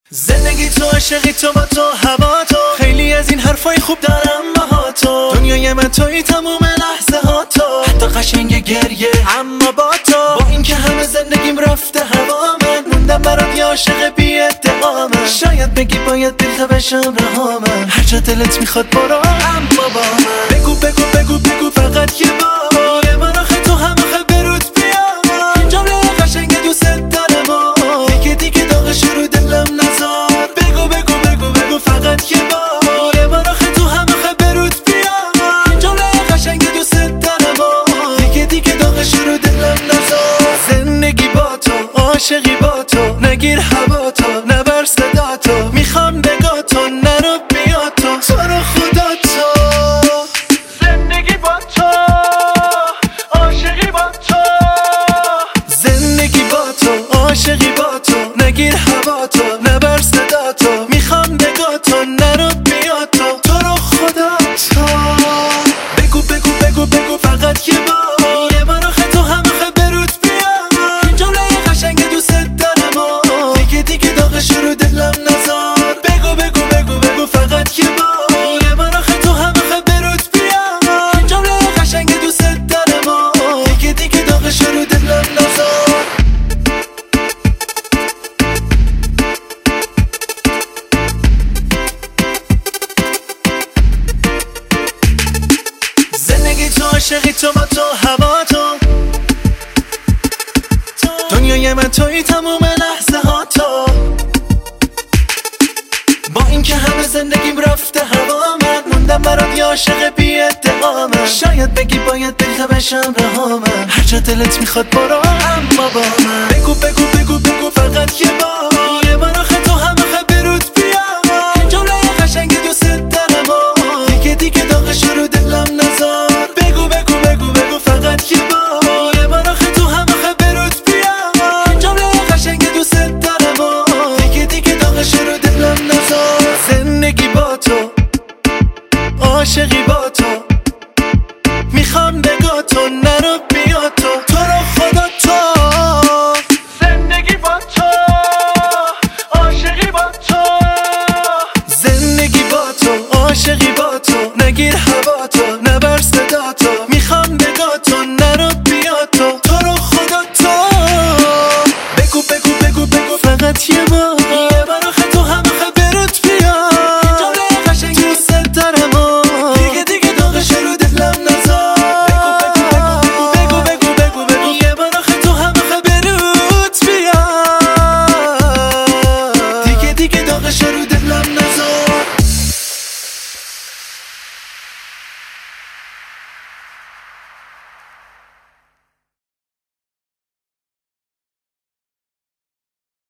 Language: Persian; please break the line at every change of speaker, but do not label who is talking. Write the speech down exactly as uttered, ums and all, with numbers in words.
زندگی تو، عاشقی تو، با تو، هوا تو، خیلی از این حرفای خوب دارم با تو. دنیای من توی تموم لحظه ها تو، حتی قشنگ گریه اما با تو. با اینکه همه زندگیم رفته هوا، من موندم برات یه عاشق بی ادعامم. شاید بگی باید دلخه بشم رهامم، هر جا دلت میخواد برو اما با من. بگو بگو بگو بگو فقط یه بار، یه بار آخه تو هم آخه برود بیام. این جمله قشنگ دوست دارم و دیگه دیگه داغش رو دلم نزار. بگو بگو بگو بگو فقط یه بار، یه بار آخه تو هم آخه برود بیام. این جمله قشنگ دوست دارم و دیگه دیگه داغش رو دلم نزار. زندگی با تو، عاشقی با تو، نگیر هوا تو، نبر صدا تو، میخوام نگاه تو، نرو بیا تو، تو رو خدا تو. زندگی با تو، عاشقی با تو، زندگی با تو، عاشقی با تو، نگیر هوا تو، نبر صدا تو، میخوام نگاه تو، نرو بیا تو، تو رو خدا تو. بگو بگو بگو بگو فقط یه بار، یه بار آخه تو هم آخه برود بیام. این جمله قشنگ دوست دارم و دیگه دیگه داغش رو دلم نزار. بگو بگو بگو بگو فقط یه بار، یه بار آخه تو هم آخه برود بیام. این جمله قشنگ دوست دارم و دیگه دیگه داغش رو دلم نزار. زندگی تو، عاشقی تو، با تو، هوا تو، دنیای من توی تموم لحظه ها تو. با اینکه همه زندگیم رفته هوا، من موندم برات یه عاشق بی ادعامم. شاید بگی باید دلخه بشم رهامم، هر جا دلت میخواد برو اما با من. بگو بگو بگو بگو فقط یه بار،